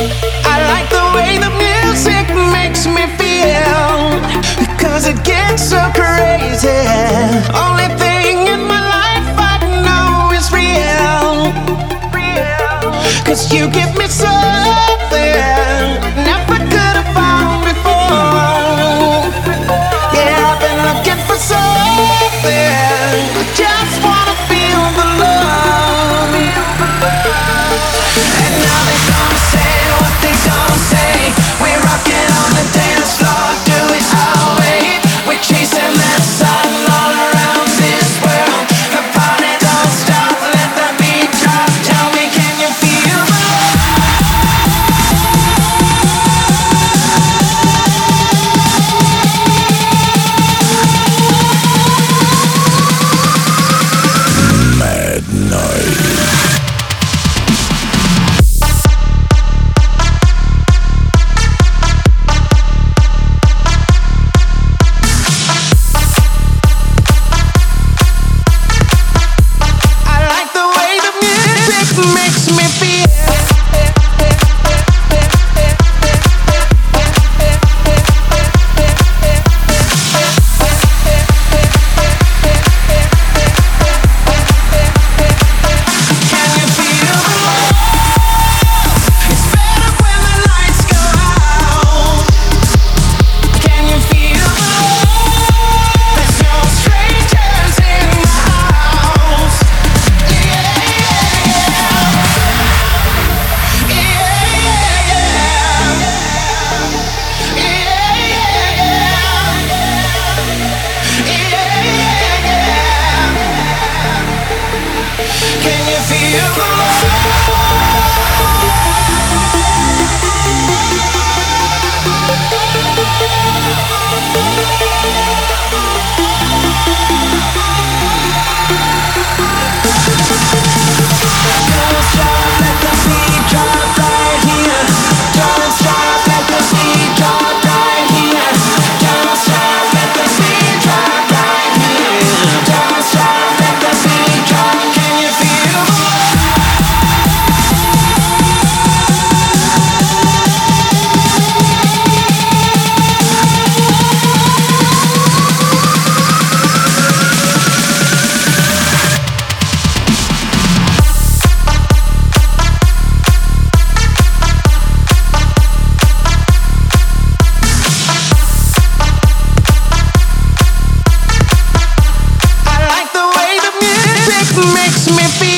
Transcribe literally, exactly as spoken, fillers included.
I like the way the music makes me feel, because it gets so crazy. Only thing in my life I know is real, cause you give me something never could have found before. Yeah, I've been looking for something, I just wanna feel the love. And now they gonna say what they gonna say. We're rocking on the dance floor, do it our way. We're chasing that sun all around this world. The party don't stop, let the beat drop. Tell me, can you feel the Mad Night. I like the way the music makes me feel. Can you feel the love? It's better when the lights go out. Can you feel the love? There's no strangers in the house. Yeah, yeah, yeah. Yeah, yeah, yeah. Yeah, yeah, yeah. Can you feel the love? Don't stop, let the beat drop right here. Don't stop, let the beat drop right here. Don't stop, let the beat drop right here. Don't stop, let the beat drop. Can you feel the I like the way the music makes me feel.